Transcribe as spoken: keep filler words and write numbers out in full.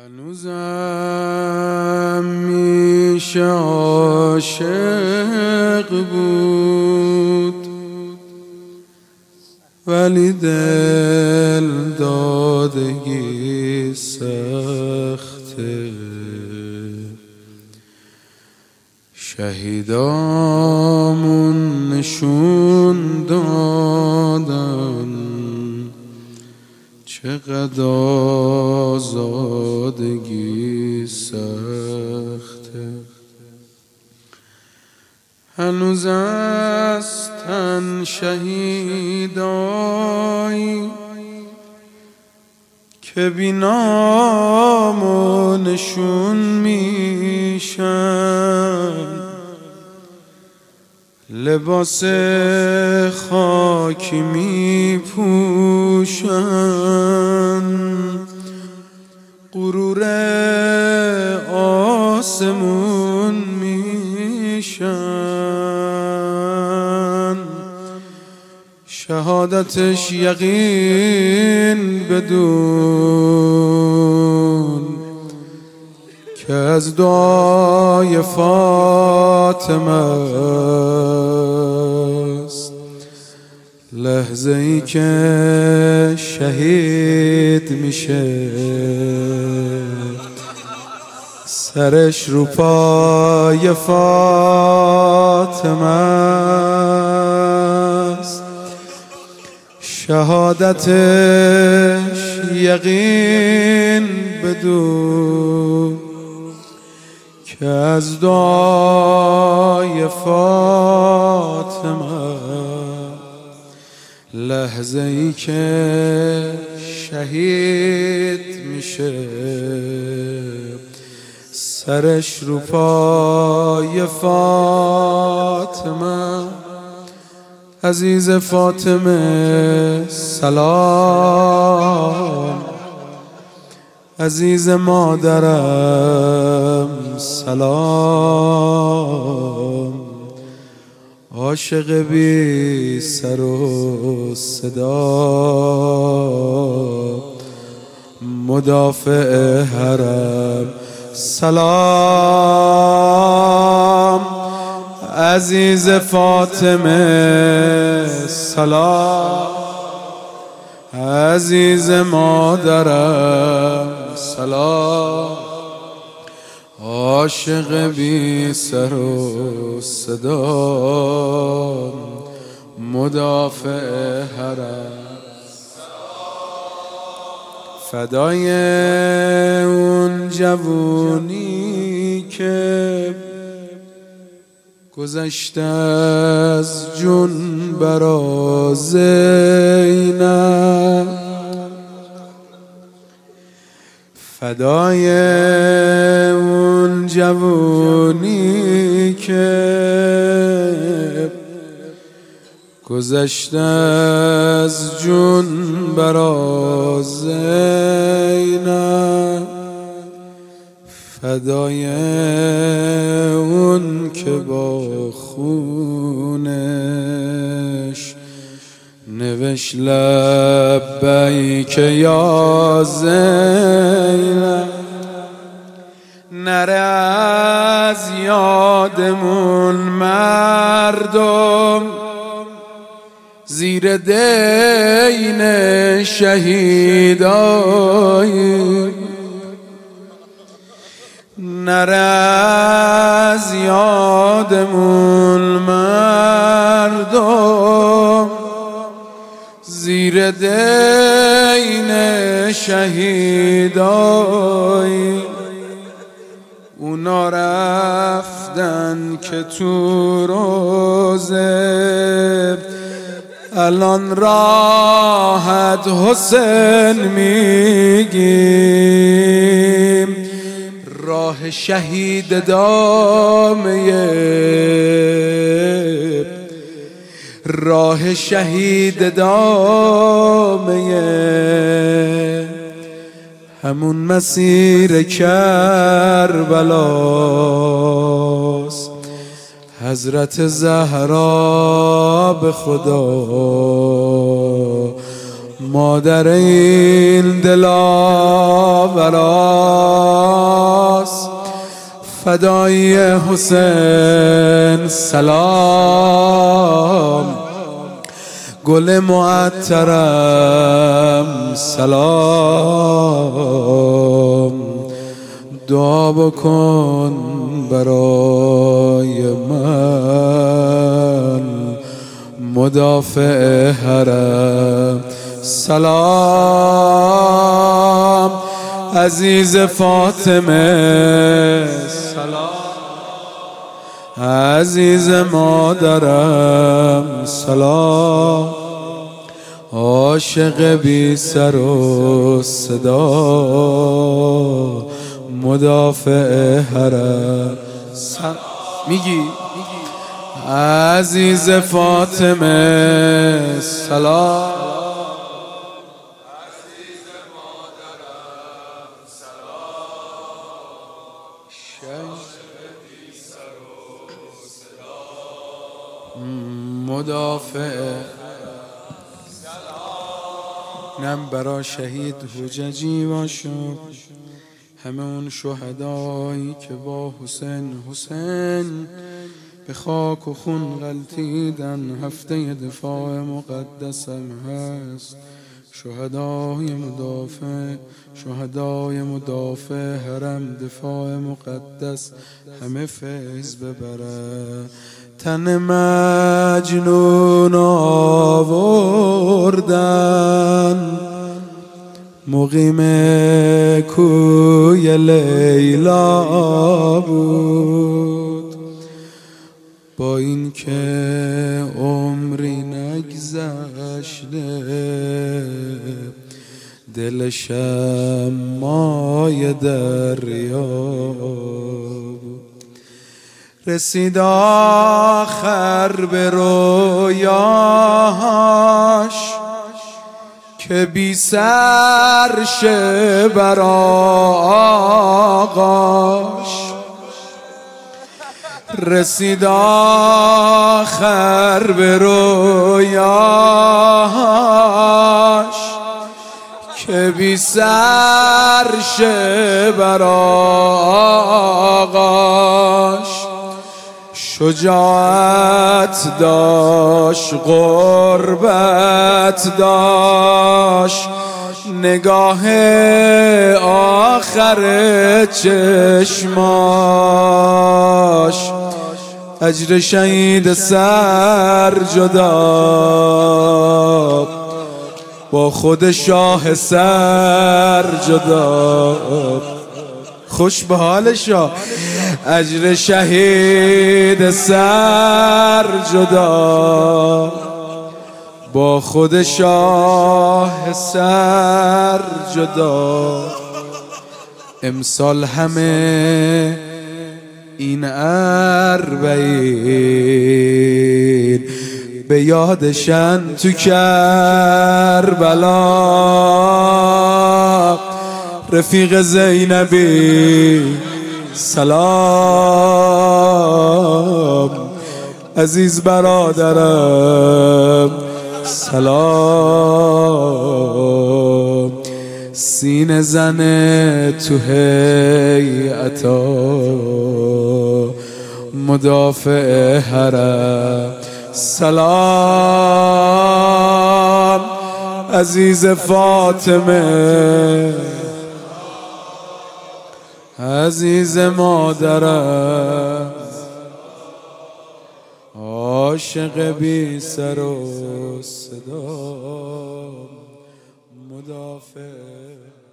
هنوزم میشه عاشق بود، ولی دل دادگی سخته. شهیدامون نشون دادن چقدر آزادگی سخته. هنوز هستن شهیدایی که بی نام و نشون میشن، لباس خاکی می پوشن، غرور آسمون میشن. شهادتش یقین بدون که از دعای فاطمه است. لحظه ای که شهید میشه سرش رو پای فاطمه است. شهادتش یقین بدون که از دعای فاطمه. لحظه ای که شهید میشه سرش رو پای فاطمه. عزیز فاطمه سلام، عزیز مادرم سلام، عاشق بی سر و صدا، مدافع حرم سلام. عزیز فاطمه سلام، عزیز مادرم سلام، عاشق بی سر و صدا، مدافع حرم. فدای اون جوونی که گذشته از جون برا زینب، فدای اون جوونی که گذشته از جون برا زینب، فدای اون که با خونش نوشت لبیک یا زینب. نره از یادمون مردم زیر دین شهیدایی، نره از یادمون مردم زیر دین شهیدایی. اونا رفتن که تو روزه الان راحت حسین میگیم. راه شهید دامه، راه شهید دامه، همون مسیر کربلاست. حضرت زهرا به خدا مادر این دلاوراست، فدای حسین سلام، گل معطرم سلام، دعا بکن برای من مدافع حرم سلام، عزیز فاطمه سلام، عزیز مادرم سلام، عاشق بی سر و صدا مدافع حرم سلام. میگی عزیز فاطمه سلام، عزیز مادرم سلام، مدافع نم برا شهید حججی باشد، همه اون شهدایی که با حسین حسین به خاک و خون غلطیدن، هفته دفاع مقدسم هست، شهدای مدافع شهدای مدافع حرم دفاع مقدس همه فیض ببره، تن مجنون آوردن مقیم کوی لیلا بود، با این که عمری نگذشته دلشم مای دریا بود، رسید آخر به رویاش که بی سر شه بر آغاش، رسید آخر به رویاش که بی سر شه بر آغاش، شجاعت داشت غربت داشت نگاه آخر چشماش، اجر شهید سر جدا با خود شاه سر جدا، خوش به حالشا، اجر شهید سر جدا با خود شاه سر جدا، امسال همه این اربعین به یادشن تو کربلا، رفیق زینبی سلام، عزیز برادرم سلام، سینه زنه تو هیئتا مدافع حرم سلام، عزیز فاطمه عزیز مادرم، عاشق بی سر و صدا مدافع